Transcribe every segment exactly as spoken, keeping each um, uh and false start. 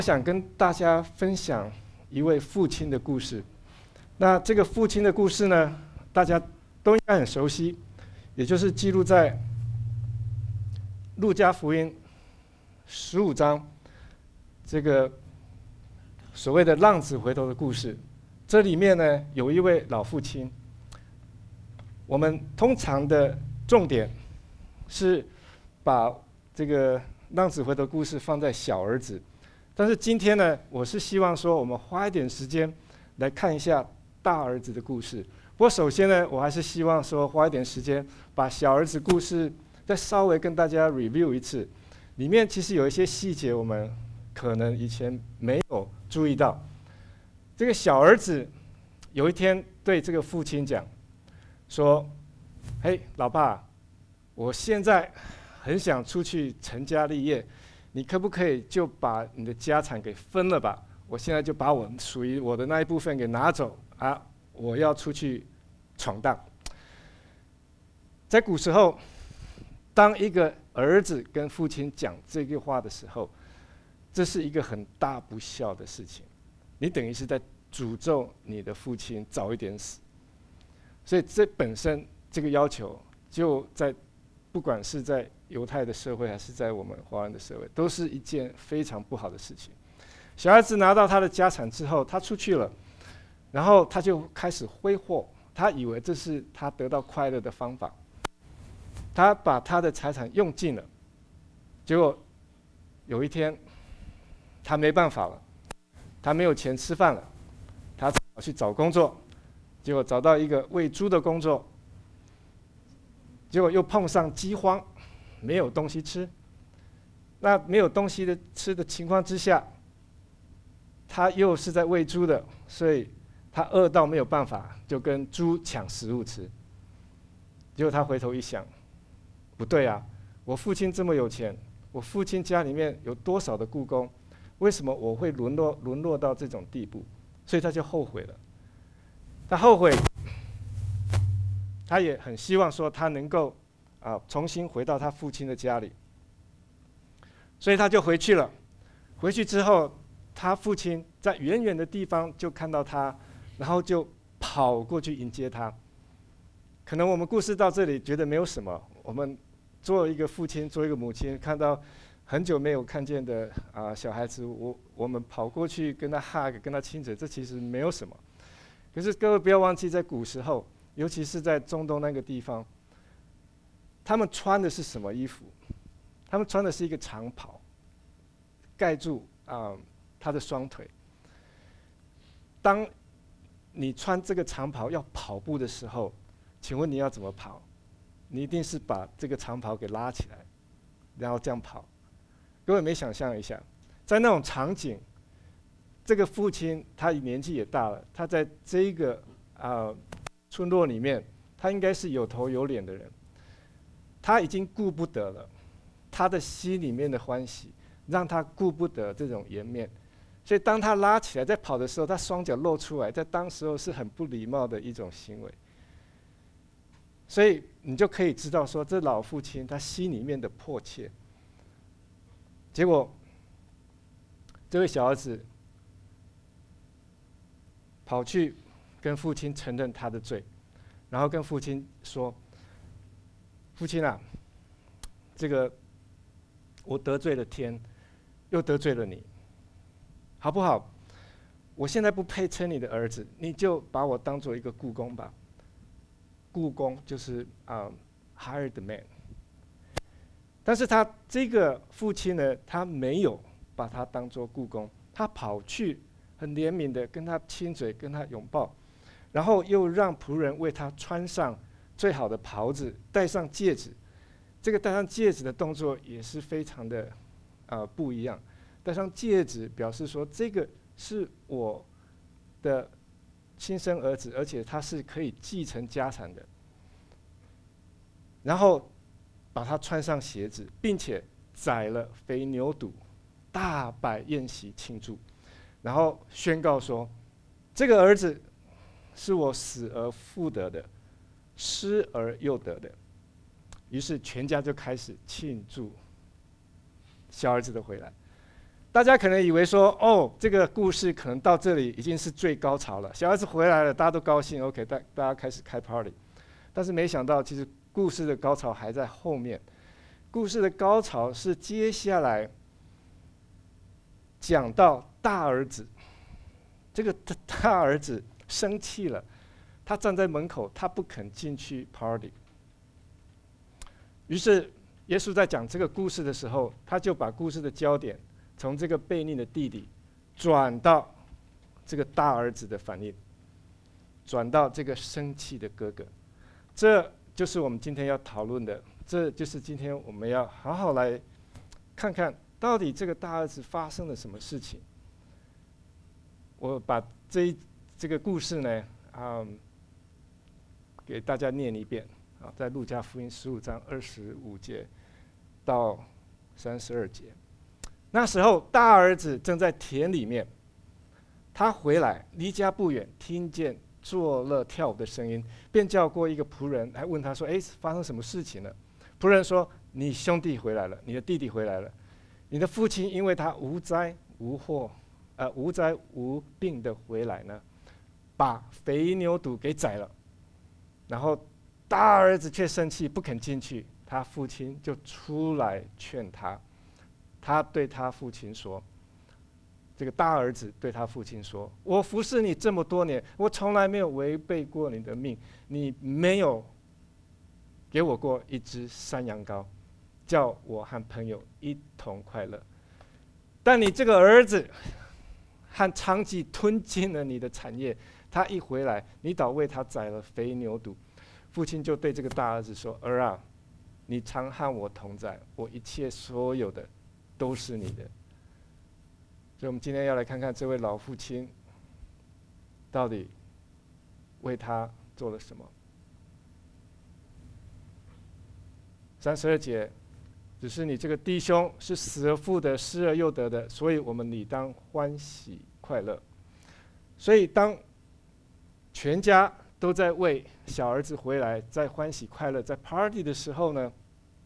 我想跟大家分享一位父亲的故事。那这个父亲的故事呢，大家都应该很熟悉，也就是记录在路加福音十五章这个所谓的浪子回头的故事。这里面呢，有一位老父亲。我们通常的重点是把这个浪子回头故事放在小儿子，但是今天呢，我是希望说我们花一点时间来看一下大儿子的故事。不过首先呢，我还是希望说花一点时间把小儿子故事再稍微跟大家 review 一次，里面其实有一些细节我们可能以前没有注意到。这个小儿子有一天对这个父亲讲说：“嘿，老爸，我现在很想出去成家立业，你可不可以就把你的家产给分了吧？我现在就把我属于我的那一部分给拿走啊！我要出去闯荡。”在古时候，当一个儿子跟父亲讲这句话的时候，这是一个很大不孝的事情，你等于是在诅咒你的父亲早一点死。所以这本身这个要求，就在不管是在犹太的社会，还是在我们华人的社会，都是一件非常不好的事情。小孩子拿到他的家产之后，他出去了，然后他就开始挥霍，他以为这是他得到快乐的方法。他把他的财产用尽了，结果有一天他没办法了，他没有钱吃饭了，他只好去找工作。结果找到一个喂猪的工作，结果又碰上饥荒，没有东西吃。那没有东西的吃的情况之下，他又是在喂猪的，所以他饿到没有办法，就跟猪抢食物吃。结果他回头一想，不对啊，我父亲这么有钱，我父亲家里面有多少的雇工，为什么我会沦落沦落到这种地步？所以他就后悔了。他后悔，他也很希望说他能够啊重新回到他父亲的家里，所以他就回去了。回去之后，他父亲在远远的地方就看到他，然后就跑过去迎接他。可能我们故事到这里觉得没有什么，我们做一个父亲，做一个母亲，看到很久没有看见的啊小孩子，我我们跑过去跟他 hug， 跟他亲嘴，这其实没有什么。可是各位不要忘记，在古时候，尤其是在中东那个地方，他们穿的是什么衣服？他们穿的是一个长袍，盖住啊、呃、他的双腿。当你穿这个长袍要跑步的时候，请问你要怎么跑？你一定是把这个长袍给拉起来，然后这样跑。各位没想象一下，在那种场景，这个父亲他年纪也大了，他在这一个啊、呃、村落里面，他应该是有头有脸的人，他已经顾不得了，他的心里面的欢喜让他顾不得这种颜面，所以当他拉起来在跑的时候，他双脚露出来，在当时候是很不礼貌的一种行为。所以你就可以知道说，这老父亲他心里面的迫切。结果这位小儿子跑去跟父亲承认他的罪，然后跟父亲说：“父亲啊，这个我得罪了天，又得罪了你，好不好？我现在不配称你的儿子，你就把我当做一个雇工吧。雇工就是啊、um, hired man。但是他这个父亲呢，他没有把他当做雇工，他跑去很怜悯的跟他亲嘴，跟他拥抱，然后又让仆人为他穿上最好的袍子，戴上戒指。这个戴上戒指的动作也是非常的啊、呃、不一样。戴上戒指表示说，这个是我的亲生儿子，而且他是可以继承家产的。然后把他穿上鞋子，并且宰了肥牛肚，大摆宴席庆祝，然后宣告说，这个儿子是我死而复得的，失而又得的。于是全家就开始庆祝小儿子的回来。 大家可能以为说，哦，这个故事可能到这里已经是最高潮了，小孩子回来了，大家都高兴 ，OK， 大大家开始开 party。但是没想到，其实故事的高潮还在后面。故事的高潮是接下来讲到大儿子，这个大儿子生气了，他站在门口，他不肯进去 party。于是耶稣在讲这个故事的时候，他就把故事的焦点从这个悖逆的弟弟转到这个大儿子的反应，转到这个生气的哥哥。这就是我们今天要讨论的，这就是今天我们要好好来看看到底这个大儿子发生了什么事情。我把这一这个故事呢，嗯，给大家念一遍啊，在路加福音十五章二十五节到三十二节。那时候大儿子正在田里面，他回来离家不远，听见作乐跳舞的声音，便叫过一个仆人来问他说：“哎，发生什么事情了？”仆人说：“你兄弟回来了，你的弟弟回来了。你的父亲因为他无灾无祸，呃，无灾无病的回来呢，把肥牛犊给宰了。然后大儿子却生气，不肯进去。他父亲就出来劝他。他对他父亲说：“这个大儿子对他父亲说，我服侍你这么多年，我从来没有违背过你的命，你没有给我过一只山羊羔，叫我和朋友一同快乐。但你这个儿子和娼妓吞尽了你的产业，他一回来，你倒为他宰了肥牛犊。”父亲就对这个大儿子说：“儿啊，你常和我同在，我一切所有的都是你的。”所以我们今天要来看看这位老父亲到底为他做了什么。三十二节，只是你这个弟兄是死而复得，失而又得的，所以我们理当欢喜快乐。所以当全家都在为小儿子回来，在欢喜快乐，在 party 的时候呢，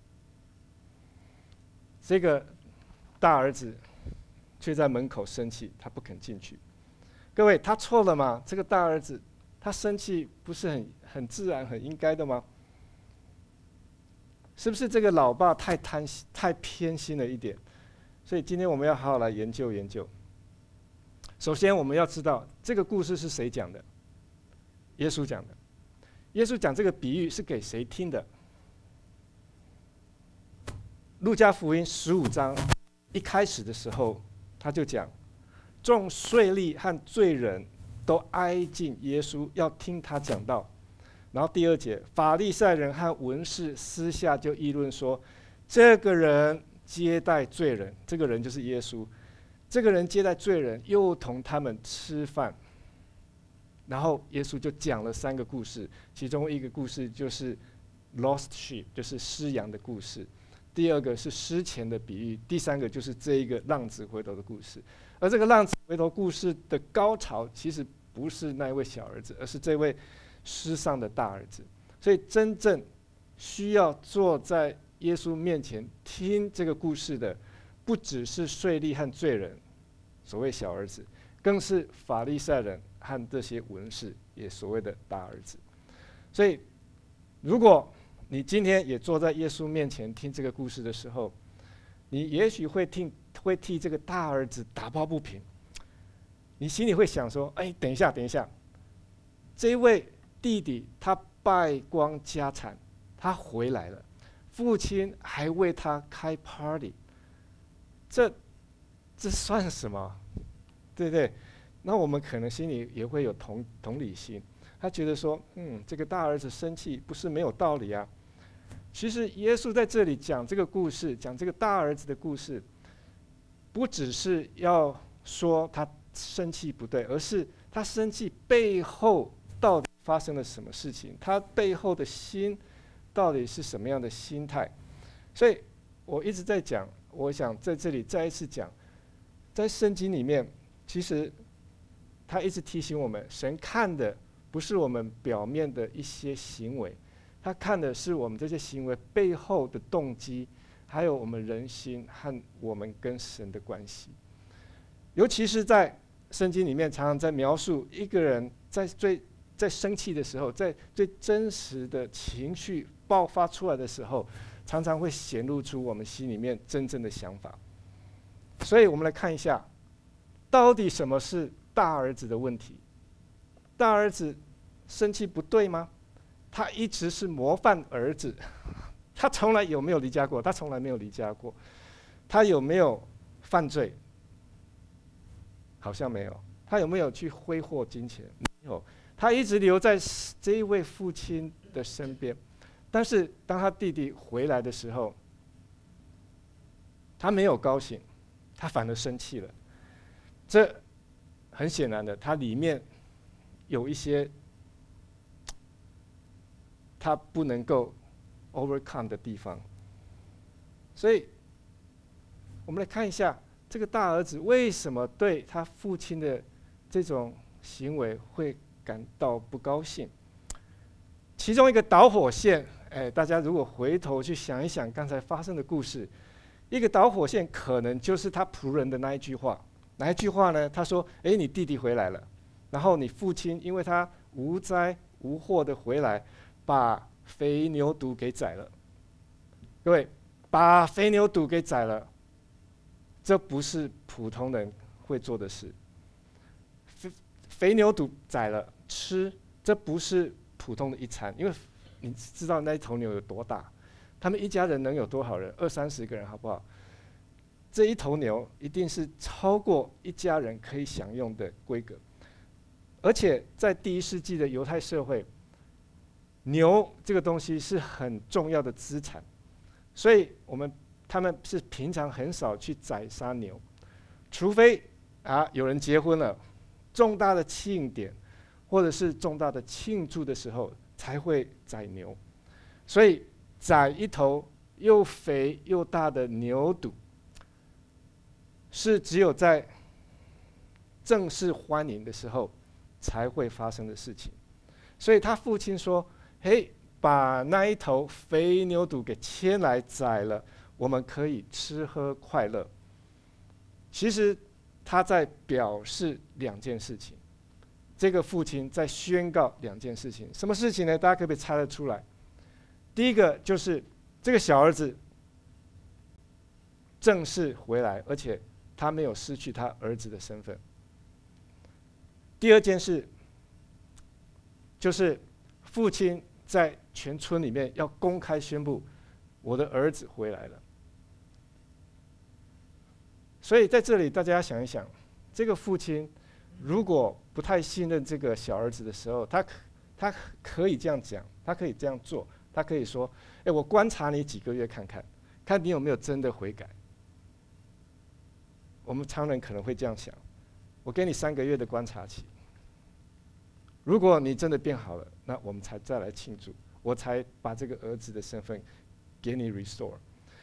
这个大儿子却在门口生气，他不肯进去。各位，他错了吗？这个大儿子他生气不是很很自然、很应该的吗？是不是这个老爸太贪心、太偏心了一点？所以今天我们要好好来研究研究。首先，我们要知道这个故事是谁讲的？耶稣讲的。耶稣讲这个比喻是给谁听的？路加福音十五章一开始的时候，他就讲，众税吏和罪人都挨近耶稣，要听他讲道。然后第二节，法利赛人和文士私下就议论说，这个人接待罪人，这个人就是耶稣，这个人接待罪人，又同他们吃饭。然后耶稣就讲了三个故事，其中一个故事就是 lost sheep， 就是失羊的故事；第二个是失钱的比喻；第三个就是这一个浪子回头的故事。而这个浪子回头故事的高潮，其实不是那一位小儿子，而是这位失丧的大儿子。所以真正需要坐在耶稣面前听这个故事的，不只是税吏和罪人，所谓小儿子，更是法利赛人和这些文士，也所谓的大儿子。所以，如果你今天也坐在耶稣面前听这个故事的时候，你也许会替会替这个大儿子打抱不平。你心里会想说：“哎，等一下，等一下，这位弟弟他败光家产，他回来了，父亲还为他开 party， 这这算什么？对不对？”那我们可能心里也会有同同理心，他觉得说，嗯，这个大儿子生气不是没有道理啊。其实耶稣在这里讲这个故事，讲这个大儿子的故事，不只是要说他生气不对，而是他生气背后到底发生了什么事情，他背后的心到底是什么样的心态。所以我一直在讲，我想在这里再一次讲，在圣经里面，其实他一直提醒我们，神看的不是我们表面的一些行为，他看的是我们这些行为背后的动机，还有我们人心和我们跟神的关系。 尤其是在圣经里面，常常在描述一个人在最在生气的时候，在最真实的情绪爆发出来的时候，常常会显露出我们心里面真正的想法。所以我们来看一下，到底什么是大儿子的问题？大儿子生气不对吗？他一直是模范儿子，他从来有没有离家过？他从来没有离家过。他有没有犯罪？好像没有。他有没有去挥霍金钱？没有。他一直留在这一位父亲的身边。但是当他弟弟回来的时候，他没有高兴，他反而生气了。这很显然的，他里面有一些他不能够 overcome 的地方。所以我们来看一下这个大儿子为什么对他父亲的这种行为会感到不高兴。其中一个导火线，哎，大家如果回头去想一想刚才发生的故事，一个导火线可能就是他仆人的那一句话。哪一句话呢？他说：“哎，你弟弟回来了，然后你父亲因为他无灾无祸的回来，把肥牛犊给宰了。”各位，把肥牛犊给宰了，这不是普通人会做的事。肥肥牛犊宰了吃，这不是普通的一餐，因为你知道那一头牛有多大，他们一家人能有多少人？二三十个人，好不好？这一头牛一定是超过一家人可以享用的规格，而且在第一世纪的犹太社会，牛这个东西是很重要的资产，所以我们他们是平常很少去宰杀牛，除非啊有人结婚了，重大的庆典或者是重大的庆祝的时候才会宰牛，所以宰一头又肥又大的牛犊，是只有在正式欢迎的时候才会发生的事情。所以他父亲说：“嘿，把那一头肥牛犊给牵来宰了，我们可以吃喝快乐。”其实他在表示两件事情，这个父亲在宣告两件事情。什么事情呢？大家可不可以猜得出来？第一个就是这个小儿子正式回来，而且他没有失去他儿子的身份。第二件事就是父亲在全村里面要公开宣布，我的儿子回来了。所以在这里大家想一想，这个父亲如果不太信任这个小儿子的时候，他他可以这样讲，他可以这样做，他可以说：“哎，我观察你几个月看看，看你有没有真的悔改。”我们常人可能会这样想：我给你三个月的观察期，如果你真的变好了，那我们才再来庆祝，我才把这个儿子的身份给你 restore。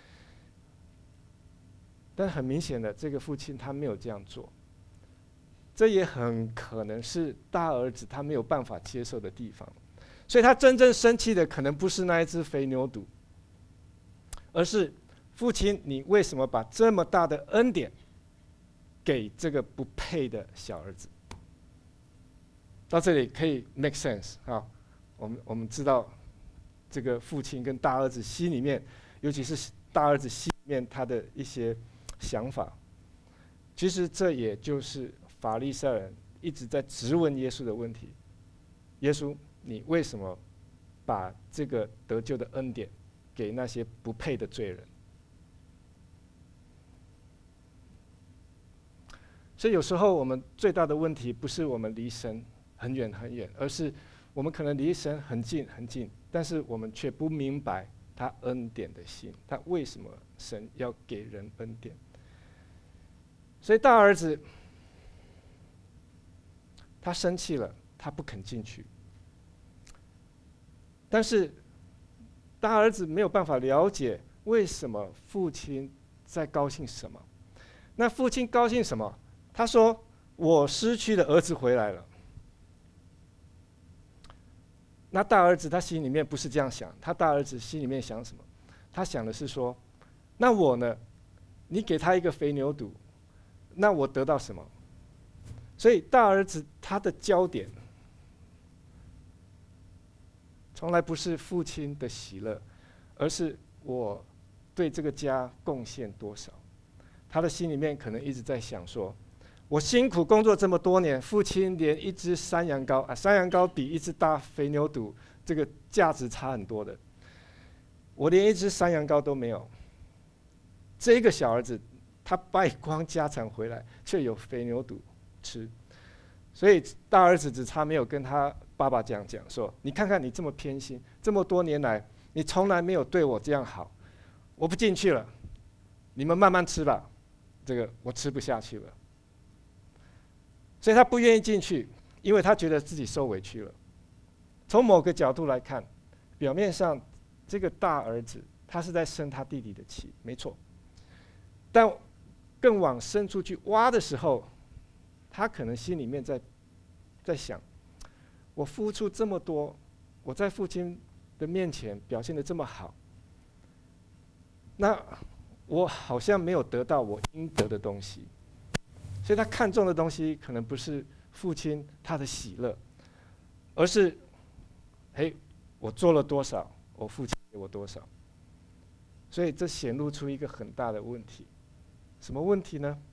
但很明显的，这个父亲他没有这样做，这也很可能是大儿子他没有办法接受的地方。所以他真正生气的可能不是那一只肥牛犊，而是父亲，你为什么把这么大的恩典给这个不配的小儿子？到这里可以 make sense 啊？我们我们知道，这个父亲跟大儿子心里面，尤其是大儿子心里面他的一些想法，其实这也就是法利赛人一直在质问耶稣的问题：耶稣，你为什么把这个得救的恩典给那些不配的罪人？所以有时候我们最大的问题不是我们离神很远很远，而是我们可能离神很近很近，但是我们却不明白他恩典的心，他为什么神要给人恩典。所以大儿子他生气了，他不肯进去，但是大儿子没有办法了解为什么父亲在高兴什么。那父亲高兴什么？他说：“我失去的儿子回来了。”那大儿子他心里面不是这样想，他大儿子心里面想什么？他想的是说：“那我呢？你给他一个肥牛犊， 那我得到什么？所以大儿子他的焦点，从来不是父亲的喜乐，而是我对这个家贡献多少。他的心里面可能一直在想说，我辛苦工作这么多年，父亲连一只山羊羔啊，山羊羔比一只大肥牛犊这个价值差很多的，我连一只山羊羔都没有。这个小儿子他败光家产回来，却有肥牛犊吃，所以大儿子只差没有跟他爸爸讲讲说，你看看你这么偏心，这么多年来你从来没有对我这样好，我不进去了，你们慢慢吃吧，这个我吃不下去了。所以他不愿意进去，因为他觉得自己受委屈了。从某个角度来看，表面上这个大儿子他是在生他弟弟的气，没错。但更往深处去挖的时候，他可能心里面在在想，我付出这么多，我在父亲的面前表现得这么好，那我好像没有得到我应得的东西。所以他看重的东西可能不是父亲他的喜乐，而是，嘿，我做了多少，我父亲给我多少。所以这显露出一个很大的问题。什么问题呢？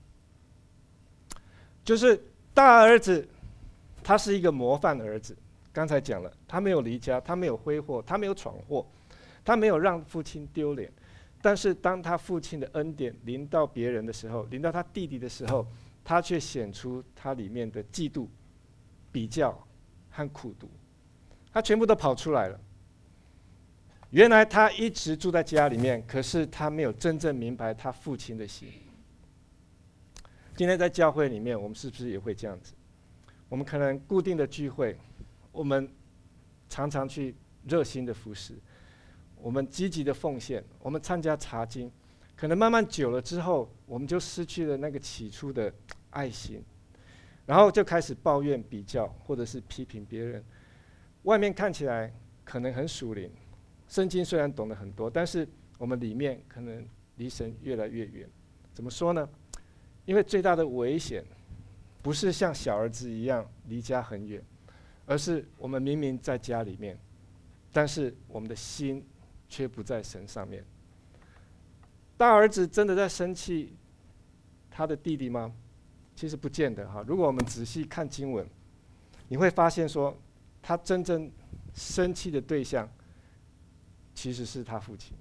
就是大儿子他是一个模范儿子，刚才讲了，他没有离家，他没有挥霍，他没有闯祸，他没有让父亲丢脸。但是当他父亲的恩典临到别人的时候，临到他弟弟的时候，他却显出他里面的嫉妒、比较和苦毒，他全部都跑出来了。原来他一直住在家里面，可是他没有真正明白他父亲的心。今天在教会里面，我们是不是也会这样子？我们可能固定的聚会，我们常常去热心的服侍，我们积极的奉献，我们参加查经，可能慢慢久了之后，我们就失去了那个起初的爱心，然后就开始抱怨、比较，或者是批评别人。外面看起来可能很属灵，圣经虽然懂得很多，但是我们里面可能离神越来越远。怎么说呢？因为最大的危险，不是像小儿子一样离家很远，而是我们明明在家里面，但是我们的心却不在神上面。大儿子真的在生气他的弟弟吗？其实不见得哈。如果我们仔细看经文，你会发现说，他真正生气的对象，其实是他父亲。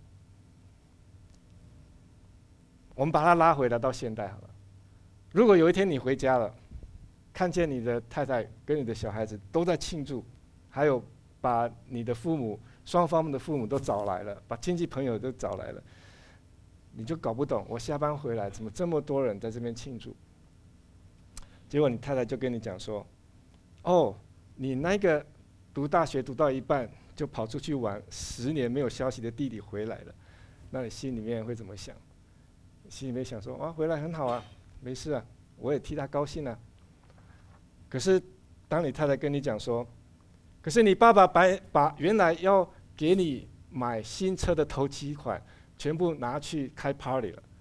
我们把他拉回来到现代好了。如果有一天你回家了，看见你的太太跟你的小孩子都在庆祝，还有把你的父母双方的父母都找来了，把亲戚朋友都找来了，你就搞不懂，我下班回来怎么这么多人在这边庆祝？结果你太太就跟你讲说，哦，你那个读大学读到一半就跑出去玩，十年没有消息的弟弟回来了，那你心里面会怎么想？心里面想说，啊，回来很好啊，没事啊，我也替他高兴啊。可是当你太太跟你讲说，可是你爸爸把把原来要给你买新车的头期款全部拿去开 party 了，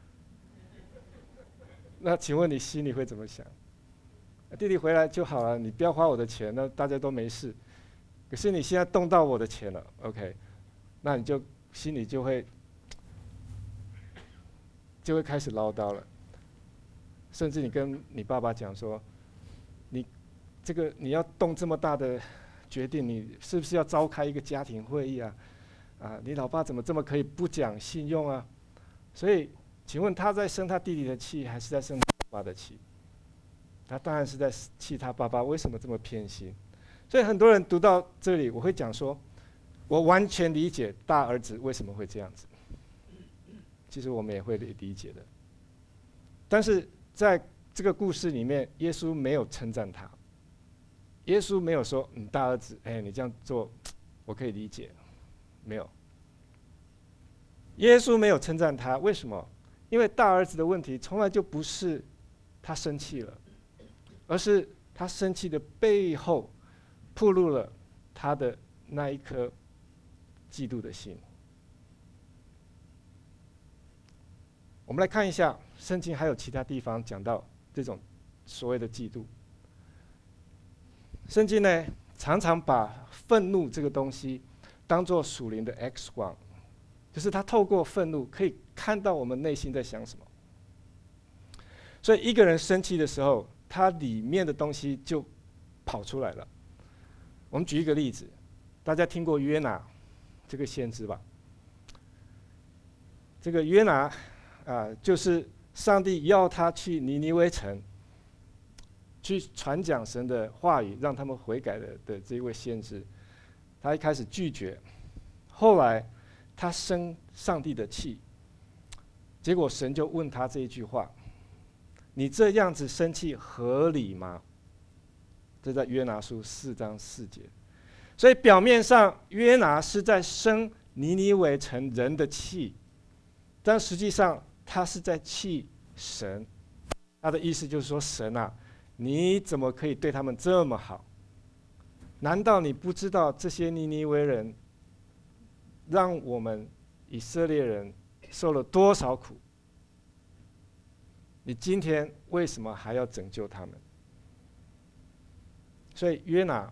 那请问你心里会怎么想？弟弟回来就好了，你不要花我的钱，那大家都没事。可是你现在动到我的钱了 ，OK， 那你就心里就会就会开始唠叨了，甚至你跟你爸爸讲说，你这个你要动这么大的决定，你是不是要召开一个家庭会议啊？啊，你老爸怎么这么可以不讲信用啊？所以，请问他在生他弟弟的气，还是在生他爸爸的气？他当然是在气他爸爸为什么这么偏心。所以很多人读到这里，我会讲说，我完全理解大儿子为什么会这样子。其实我们也会理解的。但是在这个故事里面，耶稣没有称赞他。耶稣没有说：“你大儿子，哎，你这样做，我可以理解。”没有。耶稣没有称赞他，为什么？因为大儿子的问题从来就不是他生气了，而是他生气的背后，暴露了他的那一颗嫉妒的心。我们来看一下圣经还有其他地方讲到这种所谓的嫉妒。圣经呢，常常把愤怒这个东西当作属灵的 X 光，就是他透过愤怒可以看到我们内心在想什么。所以一个人生气的时候，他里面的东西就跑出来了。我们举一个例子，大家听过约拿这个先知吧？这个约拿啊，就是上帝要他去尼尼微城，去传讲神的话语，让他们悔改的的这一位先知。他一开始拒绝，后来他生上帝的气，结果神就问他这一句话：你这样子生气合理吗？这在约拿书四章四节。所以表面上约拿是在生尼尼微城人的气，但实际上他是在气神。他的意思就是说，神啊，你怎么可以对他们这么好？难道你不知道这些尼尼微人让我们以色列人受了多少苦？你今天为什么还要拯救他们？所以约拿，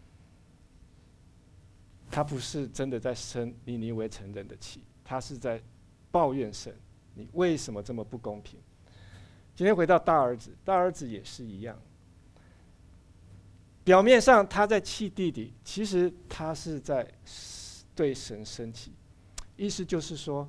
他不是真的在生尼尼微城人的气，他是在抱怨神，你为什么这么不公平？今天回到大儿子，大儿子也是一样。表面上他在气弟弟，其实他是在对神生气，意思就是说，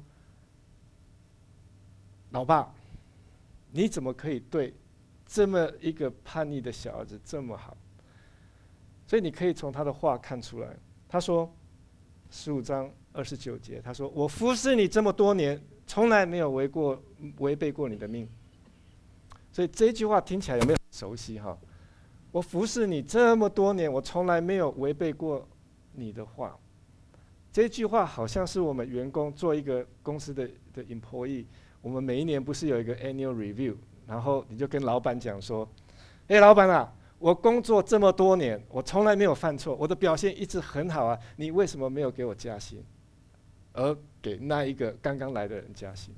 老爸，你怎么可以对这么一个叛逆的小儿子这么好？所以你可以从他的话看出来。他说，十五章二十九节，他说：“我服侍你这么多年，从来没有违过违背过你的命。”所以这句话听起来有没有很熟悉哈？我服侍你这么多年，我从来没有违背过你的话。这句话好像是我们员工做一个公司的的 employee， 我们每一年不是有一个 annual review， 然后你就跟老板讲说：“哎，老板啊，我工作这么多年，我从来没有犯错，我的表现一直很好啊，你为什么没有给我加薪，而给那一个刚刚来的人加薪？”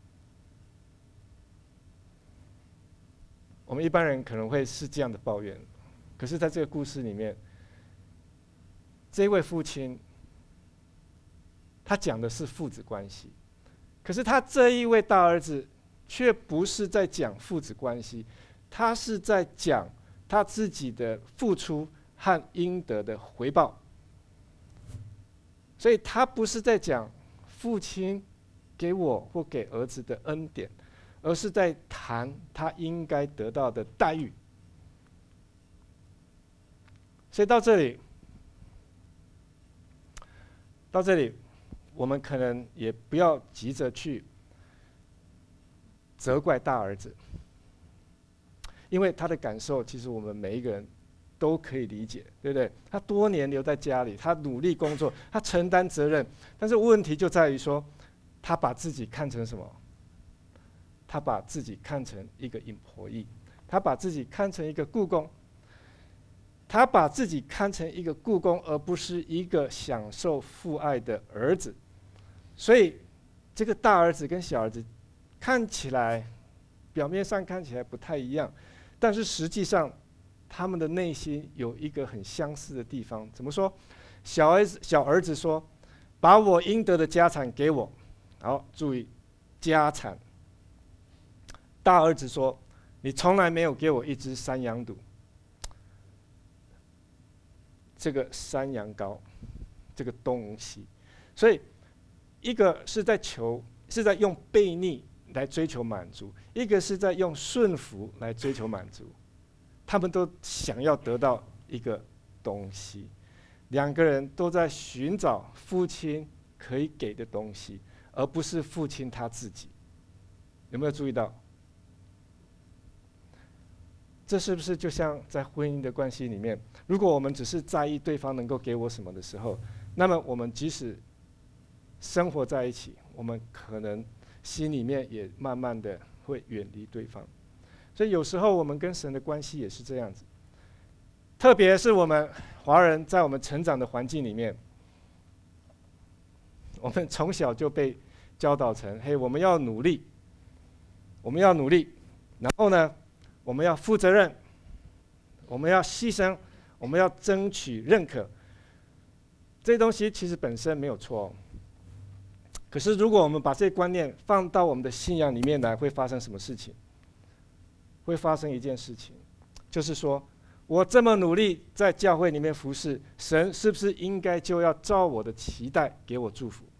我们一般人可能会是这样的抱怨，可是在这个故事里面，这位父亲，他讲的是父子关系，可是他这一位大儿子却不是在讲父子关系，他是在讲他自己的付出和应得的回报。所以他不是在讲父亲给我或给儿子的恩典，而是在谈他应该得到的待遇。所以到这里，到这里，我们可能也不要急着去责怪大儿子，因为他的感受，其实我们每一个人都可以理解，对不对？他多年留在家里，他努力工作，他承担责任，但是问题就在于说，他把自己看成什么？他把自己看成一个employee，他把自己看成一个雇工，他把自己看成一个雇工，而不是一个享受父爱的儿子。所以，这个大儿子跟小儿子看起来，表面上看起来不太一样，但是实际上，他们的内心有一个很相似的地方。怎么说？小儿子小儿子说：“把我应得的家产给我。”好，注意家产。大儿子说：“你从来没有给我一只山羊犊。”这个山羊羔，这个东西，所以一个是在求，是在用悖逆来追求满足，一个是在用顺服来追求满足。他们都想要得到一个东西，两个人都在寻找父亲可以给的东西，而不是父亲他自己。有没有注意到？这是不是就像在婚姻的关系里面，如果我们只是在意对方能够给我什么的时候，那么我们即使生活在一起，我们可能心里面也慢慢的会远离对方。所以有时候我们跟神的关系也是这样子，特别是我们华人在我们成长的环境里面，我们从小就被教导成，嘿，我们要努力， 我们要努力，然后呢，我们要负责任，我们要牺牲，我们要争取认可。这些东西其实本身没有错哦。可是如果我们把这些观念放到我们的信仰里面来，会发生什么事情？会发生一件事情，就是说，我这么努力在教会里面服侍，神是不是应该就要照我的期待给我祝福？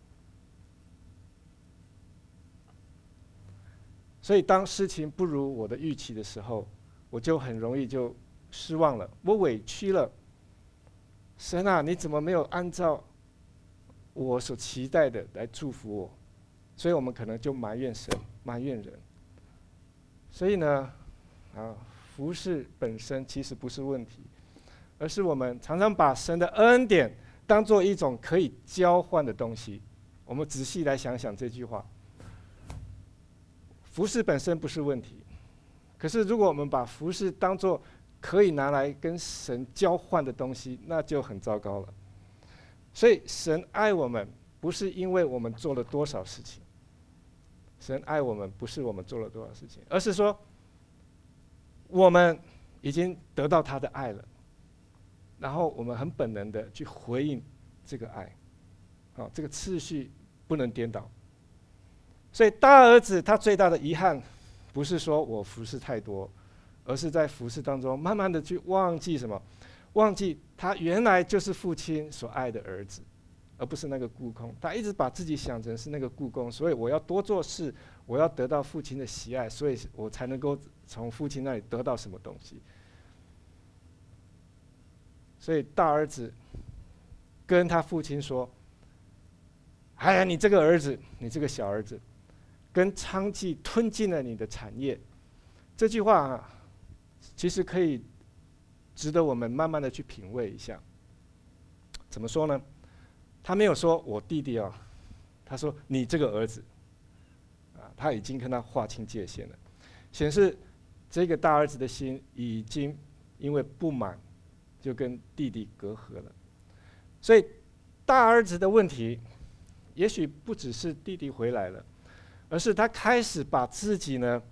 所以当事情不如我的预期的时候，我就很容易就失望了，我委屈了。神啊，你怎么没有按照我所期待的来祝福我？所以我们可能就埋怨神，埋怨人。所以呢，啊，服事本身其实不是问题，而是我们常常把神的恩典当作一种可以交换的东西。我们仔细来想想这句话，服事本身不是问题，可是如果我们把服事当作可以拿来跟神交换的东西，那就很糟糕了。所以神爱我们，不是因为我们做了多少事情，神爱我们不是我们做了多少事情，而是说我们已经得到他的爱了，然后我们很本能的去回应这个爱。好，这个次序不能颠倒。所以大儿子他最大的遗憾，不是说我服侍太多，而是在服侍当中慢慢的去忘记什么？忘记他原来就是父亲所爱的儿子，而不是那个雇工。他一直把自己想成是那个雇工，所以我要多做事，我要得到父亲的喜爱，所以我才能够从父亲那里得到什么东西。所以大儿子跟他父亲说：“哎呀，你这个儿子，你这个小儿子，跟娼妓吞尽了你的产业。”这句话啊，其实可以值得我们慢慢的去品味一下。怎么说呢？他没有说我弟弟啊，他说你这个儿子，啊，他已经跟他划清界限了，显示这个大儿子的心已经因为不满，就跟弟弟隔阂了。所以大儿子的问题，也许不只是弟弟回来了，而是他开始把自己呢，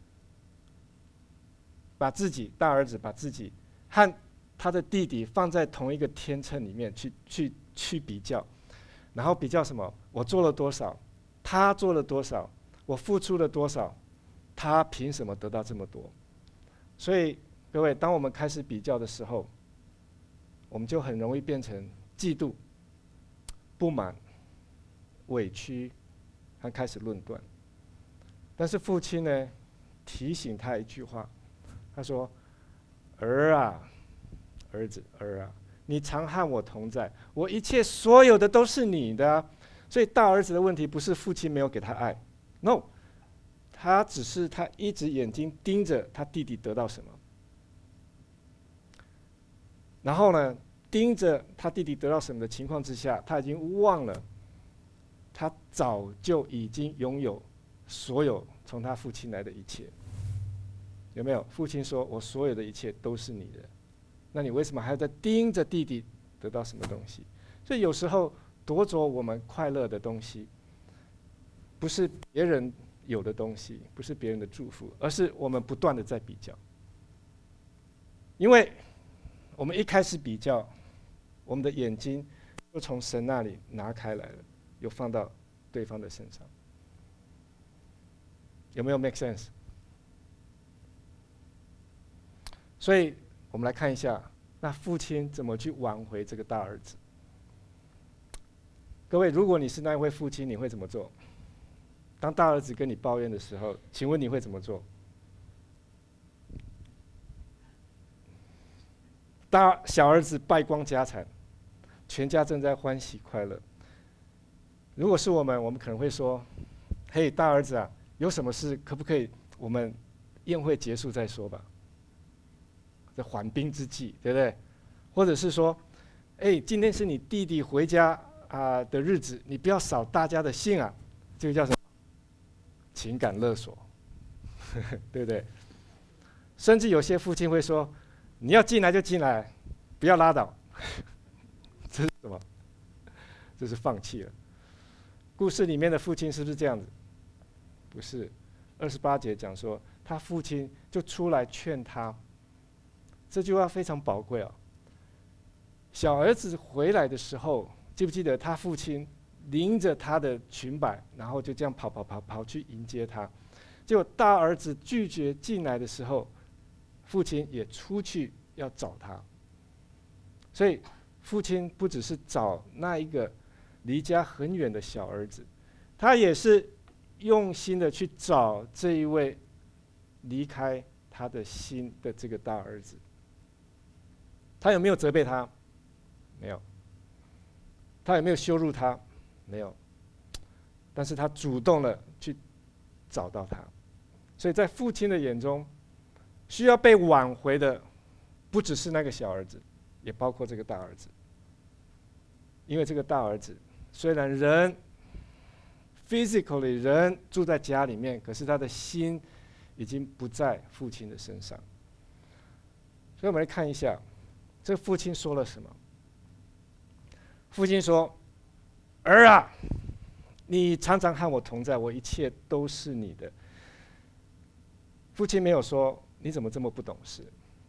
把自己大儿子把自己和他的弟弟放在同一个天秤里面去去去比较，然后比较什么？我做了多少，他做了多少，我付出了多少，他凭什么得到这么多？所以各位，当我们开始比较的时候，我们就很容易变成嫉妒、不满、委屈，和开始论断。但是父亲呢，提醒他一句话，他说：“儿啊，儿子，儿啊，你常和我同在，我一切所有的都是你的啊。”所以大儿子的问题不是父亲没有给他爱 ，no， 他只是他一直眼睛盯着他弟弟得到什么，然后呢，盯着他弟弟得到什么的情况之下，他已经忘了，他早就已经拥有所有从他父亲来的一切。有没有？父亲说：“我所有的一切都是你的。”那你为什么还要再盯着弟弟得到什么东西？所以有时候夺走我们快乐的东西，不是别人有的东西，不是别人的祝福，而是我们不断的在比较。因为我们一开始比较，我们的眼睛就从神那里拿开来了，又放到对方的身上。有没有 make sense？ 所以我们来看一下，那父亲怎么去挽回这个大儿子？各位，如果你是那一位父亲，你会怎么做？当大儿子跟你抱怨的时候，请问你会怎么做？大小儿子败光家产，全家正在欢喜快乐。如果是我们，我们可能会说：“嘿，大儿子啊，有什么事可不可以我们宴会结束再说吧？这缓兵之计，对不对？”或者是说：“哎，今天是你弟弟回家啊、呃、的日子，你不要扫大家的兴啊。”这个叫什么？情感勒索，对不对？甚至有些父亲会说：“你要进来就进来，不要拉倒。”这是什么？这是放弃了。故事里面的父亲是不是这样子？不是， 二十八节讲说，他父亲就出来劝他。这句话非常宝贵哦。小儿子回来的时候，记不记得他父亲拎着他的裙摆，然后就这样跑跑跑跑去迎接他。结果大儿子拒绝进来的时候，父亲也出去要找他。所以父亲不只是找那一个离家很远的小儿子，他也是用心的去找这一位离开他的心的这个大儿子。他有没有责备他？没有。他有没有羞辱他？没有。但是他主动的去找到他。所以在父亲的眼中，需要被挽回的不只是那个小儿子，也包括这个大儿子。因为这个大儿子虽然人 physically 人住在家里面，可是他的心已经不在父亲的身上。所以我们来看一下，这父亲说了什么。父亲说：“儿啊，你常常和我同在，我一切都是你的。”父亲没有说你怎么这么不懂事。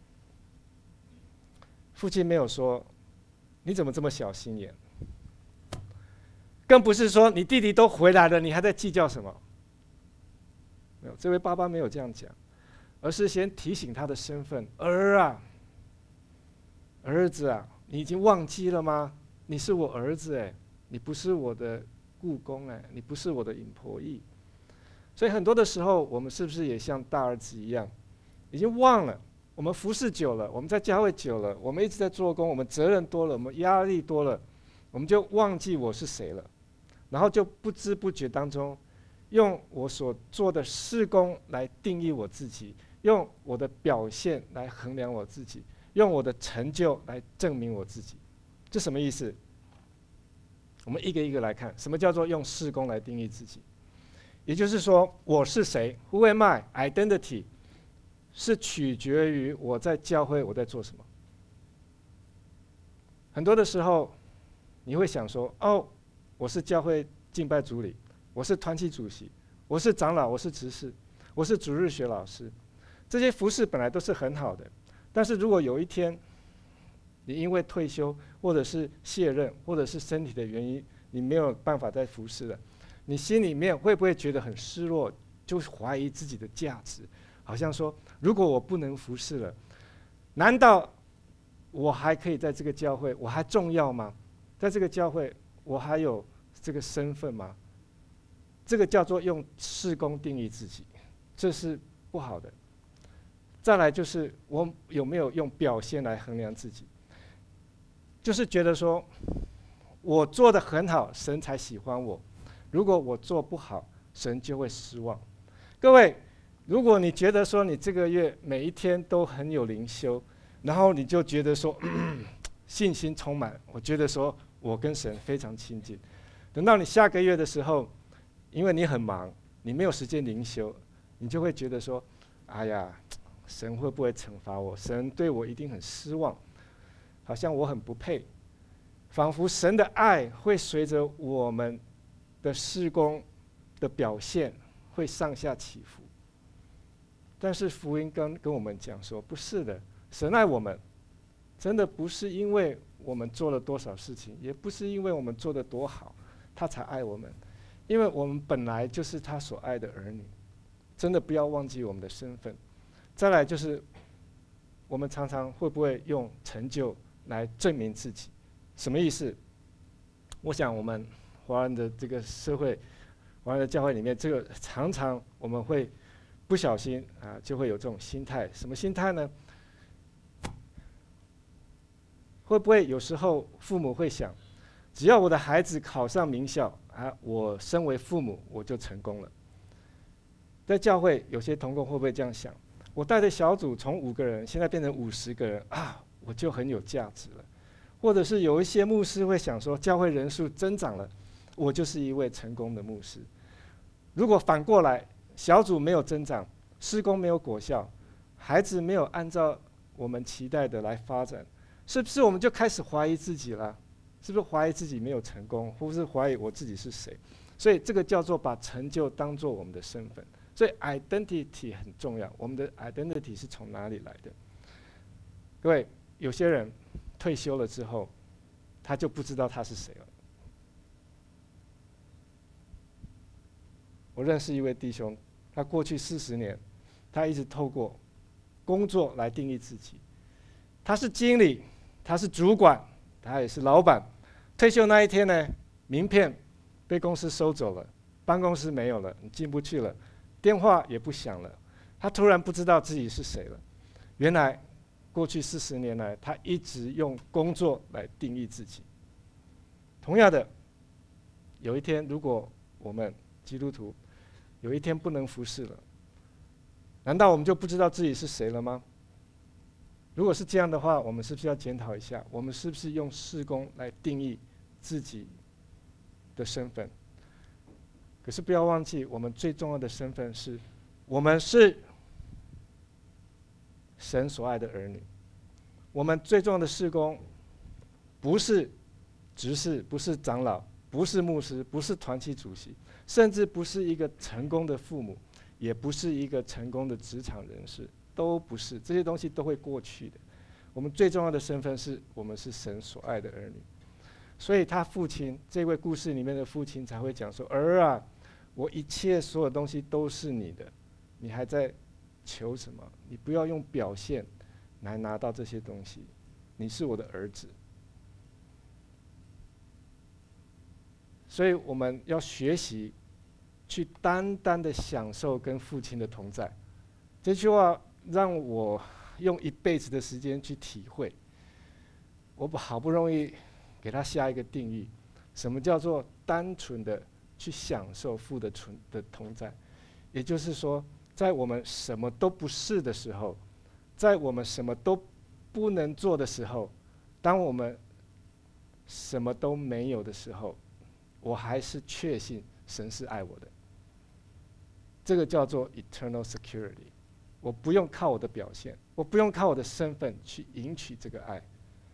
父亲没有说你怎么这么小心眼。更不是说你弟弟都回来了，你还在计较什么？没有，这位爸爸没有这样讲，而是先提醒他的身份：儿啊，儿子啊，你已经忘记了吗？你是我儿子哎，你不是我的雇工哎，你不是我的 employee。所以很多的时候，我们是不是也像大儿子一样，已经忘了？我们服侍久了，我们在教会久了，我们一直在做工，我们责任多了，我们压力多了，我们就忘记我是谁了，然后就不知不觉当中，用我所做的事工来定义我自己，用我的表现来衡量我自己，用我的成就来证明我自己。这什么意思？我们一个一个来看，什么叫做用事工来定义自己？也就是说，我是谁 ？Who am I? Identity 是取决于我在教会我在做什么。很多的时候，你会想说：“哦，我是教会敬拜主理，我是团契主席，我是长老，我是执事，我是主日学老师。”这些服事本来都是很好的，但是如果有一天，你因为退休，或者是卸任，或者是身体的原因，你没有办法再服事了，你心里面会不会觉得很失落，就怀疑自己的价值？好像说，如果我不能服事了，难道我还可以在这个教会，我还重要吗？在这个教会，我还有这个身份吗？这个叫做用事工定义自己，这是不好的。再来就是我有没有用表现来衡量自己？就是觉得说，我做得很好，神才喜欢我；如果我做不好，神就会失望。各位，如果你觉得说你这个月每一天都很有灵修，然后你就觉得说、嗯、信心充满，我觉得说我跟神非常亲近。等到你下个月的时候，因为你很忙，你没有时间灵修，你就会觉得说，哎呀，神会不会惩罚我？神对我一定很失望。好像我很不配，仿佛神的爱会随着我们的事工的表现会上下起伏。但是福音跟跟我们讲说，不是的，神爱我们，真的不是因为我们做了多少事情，也不是因为我们做得多好，他才爱我们，因为我们本来就是他所爱的儿女。真的不要忘记我们的身份。再来就是，我们常常会不会用成就来证明自己？什么意思？我想我们华人的这个社会，华人的教会里面，这个常常我们会不小心啊，就会有这种心态。什么心态呢？会不会有时候父母会想，只要我的孩子考上名校啊，我身为父母我就成功了。在教会有些同工会不会这样想？我带的小组从五个人现在变成五十个人啊，我就很有价值了。或者是有一些牧师会想说，教会人数增长了，我就是一位成功的牧师。如果反过来，小组没有增长，施工没有果效，孩子没有按照我们期待的来发展，是不是我们就开始怀疑自己了？是不是怀疑自己没有成功，或是怀疑我自己是谁？所以这个叫做把成就当作我们的身份。 所以 identity 很重要。我们的 identity 是从哪里来的？各位，有些人退休了之后，他就不知道他是谁了。我认识一位弟兄，他过去四十年，他一直透过工作来定义自己。他是经理，他是主管，他也是老板。退休那一天呢，名片被公司收走了，办公室没有了，你进不去了，电话也不响了。他突然不知道自己是谁了。原来过去四十年来，他一直用工作来定义自己。同样的，有一天如果我们基督徒有一天不能服侍了，难道我们就不知道自己是谁了吗？如果是这样的话，我们是不是要检讨一下，我们是不是用事工来定义自己的身份？可是不要忘记，我们最重要的身份是，我们是神所爱的儿女。我们最重要的事工，不是执事，不是长老，不是牧师，不是团契主席，甚至不是一个成功的父母，也不是一个成功的职场人士。都不是，这些东西都会过去的。我们最重要的身份是我们是神所爱的儿女。所以他父亲，这位故事里面的父亲才会讲说：“儿啊，我一切所有东西都是你的，你还在求什么？你不要用表现来拿到这些东西，你是我的儿子。”所以我们要学习去单单的享受跟父亲的同在。这句话让我用一辈子的时间去体会。我好不容易给他下一个定义，什么叫做单纯的去享受父的存的同在？也就是说，在我们什么都不是的时候，在我们什么都不能做的时候，当我们什么都没有的时候，我还是确信神是爱我的。这个叫做 eternal security。我不用靠我的表现，我不用靠我的身份去赢取这个爱。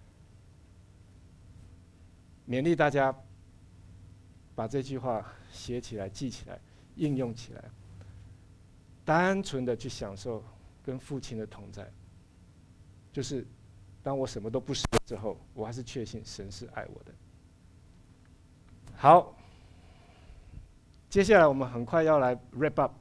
勉励大家把这句话写起来、记起来、应用起来，单纯的去享受跟父亲的同在。就是当我什么都不是之后，我还是确信神是爱我的。好，接下来我们很快要来 wrap up。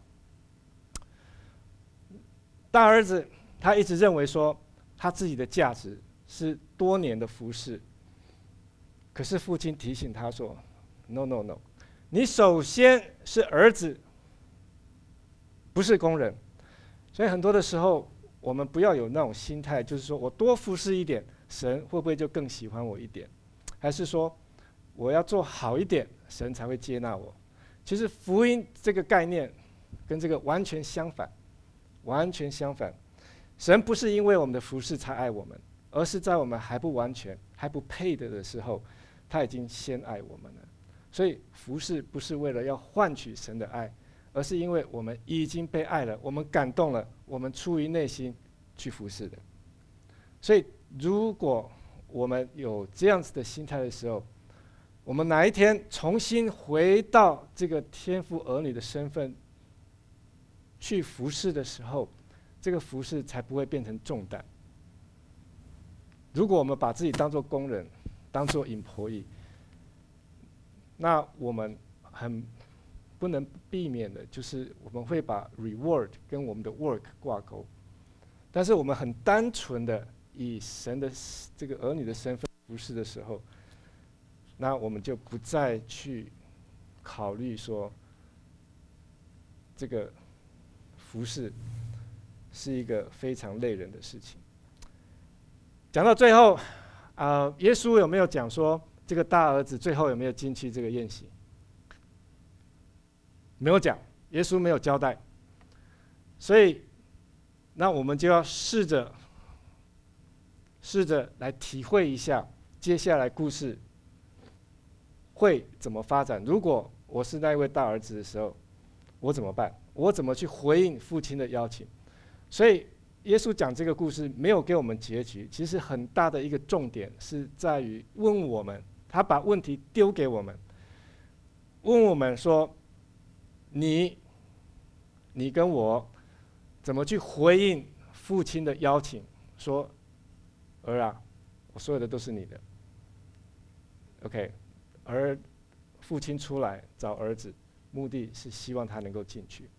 大儿子他一直认为说他自己的价值是多年的服侍，可是父亲提醒他说 ：“No No No， 你首先是儿子，不是工人。”所以很多的时候，我们不要有那种心态，就是说我多服侍一点，神会不会就更喜欢我一点？还是说我要做好一点，神才会接纳我？其实福音这个概念跟这个完全相反。完全相反，神不是因为我们的服事才爱我们，而是在我们还不完全、还不配得的时候，他已经先爱我们了。所以服事不是为了要换取神的爱，而是因为我们已经被爱了，我们感动了，我们出于内心去服事的。所以，如果我们有这样子的心态的时候，我们哪一天重新回到这个天父儿女的身份，去服侍的时候，这个服侍才不会变成重担。如果我们把自己当作工人，当作 employee， 那我们很不能避免的就是我们会把 reward 跟我们的 work 挂钩。但是我们很单纯的以神的这个儿女的身份服侍的时候，那我们就不再去考虑说这个服侍是一个非常累人的事情。讲到最后，啊、呃，耶稣有没有讲说这个大儿子最后有没有进去这个宴席？没有讲，耶稣没有交代。所以，那我们就要试着试着来体会一下接下来故事会怎么发展。如果我是那一位大儿子的时候，我怎么办？我怎么去回应父亲的邀请？所以耶稣讲这个故事没有给我们结局，其实很大的一个重点是在于问我们，他把问题丢给我们，问我们说：你你跟我怎么去回应父亲的邀请，说：“儿啊，我所有的都是你的。” OK， 而父亲出来找儿子，目的是希望他能够进去。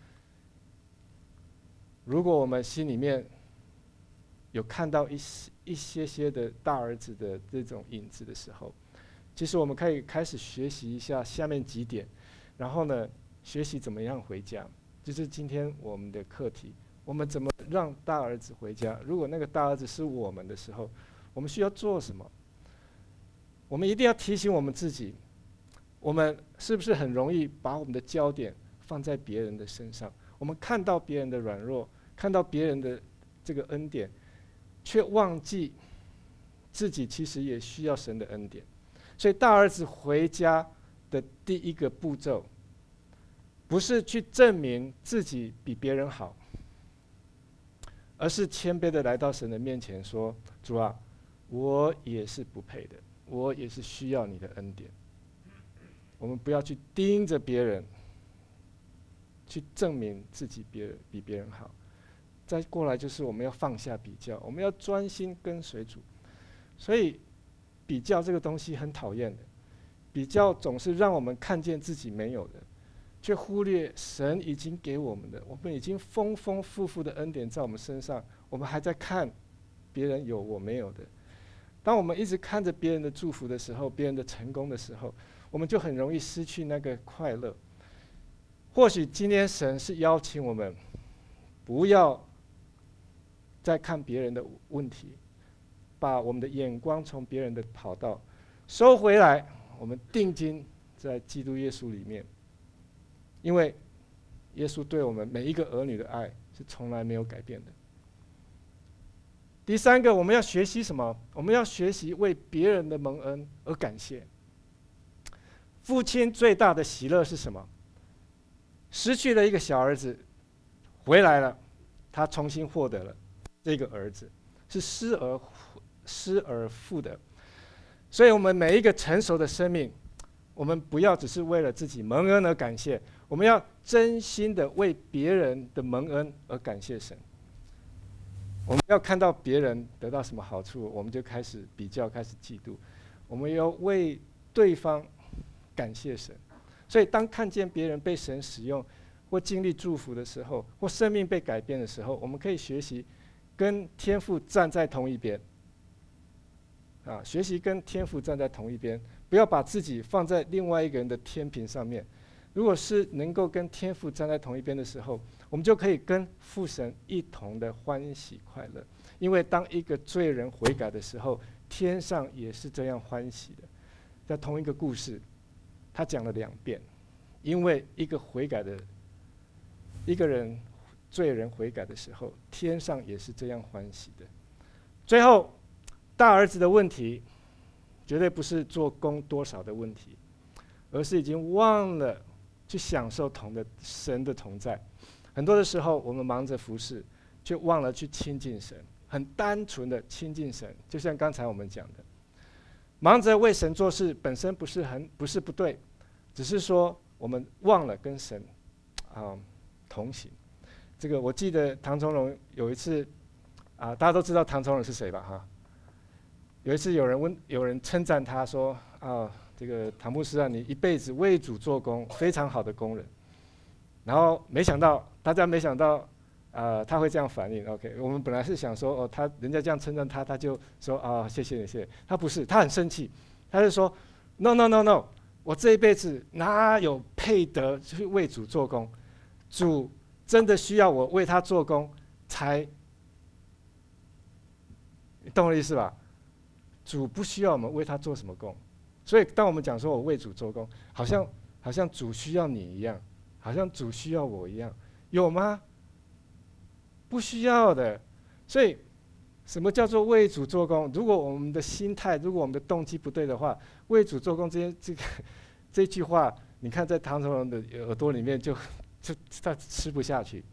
如果我们心里面有看到一些一些些的大儿子的这种影子的时候，其实我们可以开始学习一下下面几点，然后呢，学习怎么样回家，就是今天我们的课题。我们怎么让大儿子回家？如果那个大儿子是我们的时候，我们需要做什么？我们一定要提醒我们自己，我们是不是很容易把我们的焦点放在别人的身上？我们看到别人的软弱，看到别人的这个恩典，却忘记自己其实也需要神的恩典。所以大儿子回家的第一个步骤，不是去证明自己比别人好，而是谦卑的来到神的面前说：“主啊，我也是不配的，我也是需要你的恩典。”我们不要去盯着别人，去证明自己别人比别人好。再过来就是我们要放下比较，我们要专心跟随主。所以比较这个东西很讨厌的，比较总是让我们看见自己没有的，却忽略神已经给我们的，我们已经丰丰富富的恩典在我们身上，我们还在看别人有我没有的。当我们一直看着别人的祝福的时候，别人的成功的时候，我们就很容易失去那个快乐。或许今天神是邀请我们，不要再看别人的问题，把我们的眼光从别人的跑道收回来，我们定睛在基督耶稣里面。因为耶稣对我们每一个儿女的爱是从来没有改变的。第三个，我们要学习什么？我们要学习为别人的蒙恩而感谢。父亲最大的喜乐是什么？失去了一个小儿子，回来了，他重新获得了这个儿子，是失而失而复得。所以我们每一个成熟的生命，我们不要只是为了自己蒙恩而感谢，我们要真心的为别人的蒙恩而感谢神。我们要看到别人得到什么好处，我们就开始比较，开始嫉妒。我们要为对方感谢神。所以当看见别人被神使用，或经历祝福的时候，或生命被改变的时候，我们可以学习跟天父站在同一边。啊，学习跟天父站在同一边，不要把自己放在另外一个人的天平上面。如果是能够跟天父站在同一边的时候，我们就可以跟父神一同的欢喜快乐。因为当一个罪人悔改的时候，天上也是这样欢喜的。在同一个故事，他讲了两遍，因为一个悔改的一个人罪人悔改的时候，天上也是这样欢喜的。最后，大儿子的问题绝对不是做工多少的问题，而是已经忘了去享受同的神的同在。很多的时候，我们忙着服侍，却忘了去亲近神，很单纯的亲近神。就像刚才我们讲的，忙着为神做事本身不是很不是不对，只是说我们忘了跟神啊、呃、同行。这个我记得唐崇荣有一次啊、呃，大家都知道唐崇荣是谁吧？哈，有一次有人问，有人称赞他说：“啊，这个唐牧师啊，你一辈子为主做工，非常好的工人。”然后没想到，大家没想到，呃，他会这样反应。OK， 我们本来是想说，哦，他人家这样称赞他，他就说啊，谢谢你，谢谢。他不是，他很生气，他就说 ，No No No No， 我这一辈子哪有配得去为主做工？主真的需要我为他做工，才，你懂我的意思吧？主不需要我们为他做什么工，所以当我们讲说我为主做工，好像好像主需要你一样，好像主需要我一样，有吗？不需要的。所以什么叫做为主做工？如果我们的心态，如果我们的动机不对的话，为主做工这些这个这句话，你看在唐崇荣的耳朵里面就就他吃不下去，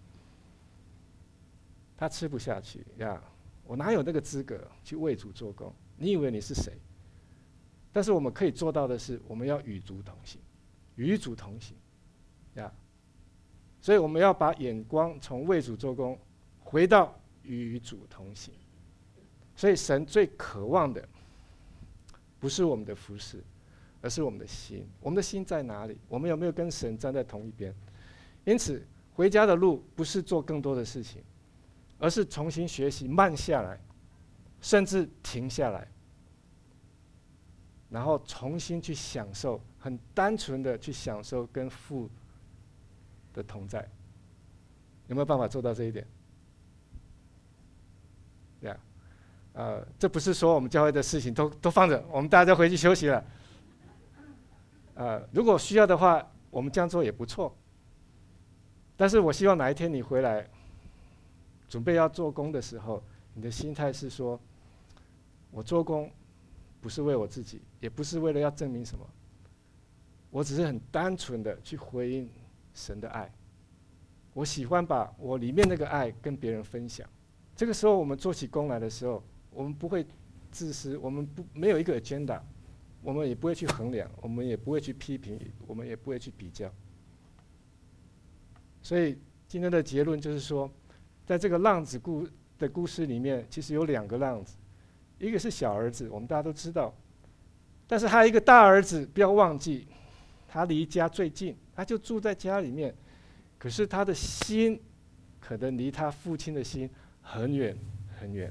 他吃不下去呀！我哪有那个资格去为主做工？你以为你是谁？但是我们可以做到的是，我们要与主同行，与主同行，呀。 所以我们要把眼光从为主做工，回到与主同行。所以神最渴望的，不是我们的服事，而是我们的心。我们的心在哪里？我们有没有跟神站在同一边？因此，回家的路不是做更多的事情，而是重新学习慢下来，甚至停下来，然后重新去享受，很单纯的去享受跟父的同在。有没有办法做到这一点？对呀，呃，这不是说我们教会的事情都都放着，我们大家回去休息了。呃，如果需要的话，我们这样做也不错。但是我希望哪一天你回来，准备要做工的时候，你的心态是说：我做工不是为我自己，也不是为了要证明什么，我只是很单纯的去回应神的爱。我喜欢把我里面那个爱跟别人分享。这个时候，我们做起工来的时候，我们不会自私，我们不没有一个 agenda， 我们也不会去衡量，我们也不会去批评，我们也不会去比较。所以今天的结论就是说，在这个浪子故的故事里面，其实有两个浪子，一个是小儿子，我们大家都知道，但是还有一个大儿子，不要忘记，他离家最近，他就住在家里面，可是他的心可能离他父亲的心很远很远。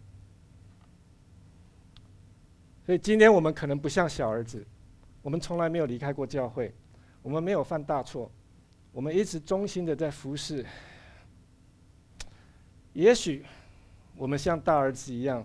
所以今天我们可能不像小儿子，我们从来没有离开过教会，我们没有犯大错，我们一直忠心的在服侍。也许我们像大儿子一样，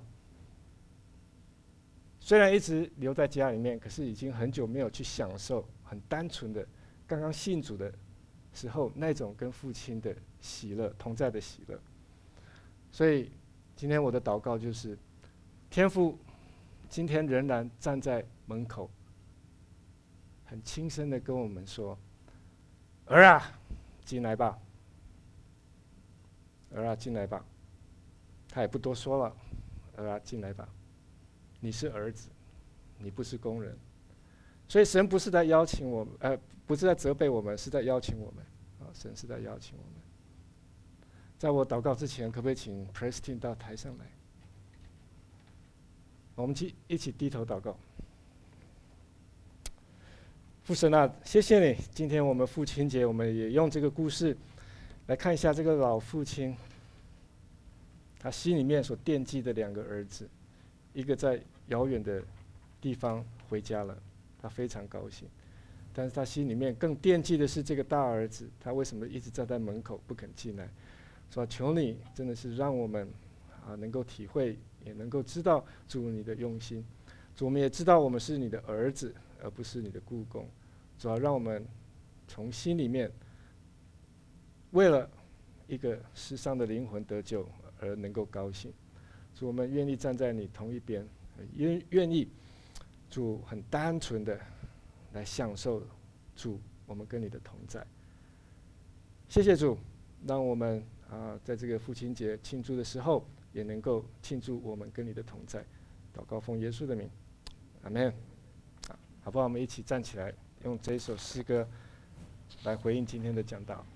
虽然一直留在家里面，可是已经很久没有去享受很单纯的刚刚信主的时候那种跟父亲的喜乐同在的喜乐。所以今天我的祷告就是，天父今天仍然站在门口，很轻声的跟我们说：儿啊，进来吧，儿啊，进来吧。他也不多说了，儿啊，进来吧。你是儿子，你不是工人。所以神不是在邀请我们，呃，不是在责备我们，是在邀请我们。啊，神是在邀请我们。在我祷告之前，可不可以请 Preston 到台上来？我们去一起低头祷告。父神啊，谢谢你！今天我们父亲节，我们也用这个故事来看一下这个老父亲，他心里面所惦记的两个儿子，一个在遥远的地方回家了，他非常高兴；但是他心里面更惦记的是这个大儿子，他为什么一直站在门口不肯进来？说求你真的是让我们啊能够体会，也能够知道主你的用心。主，我们也知道我们是你的儿子，而不是你的雇工。主要让我们从心里面，为了一个世上的灵魂得救而能够高兴。主，我们愿意站在你同一边，愿愿意主很单纯的来享受主我们跟你的同在。谢谢主，让我们啊在这个父亲节庆祝的时候，也能够庆祝我们跟你的同在。祷告奉耶稣的名，阿们。好不好？我们一起站起来，用这一首诗歌来回应今天的讲道。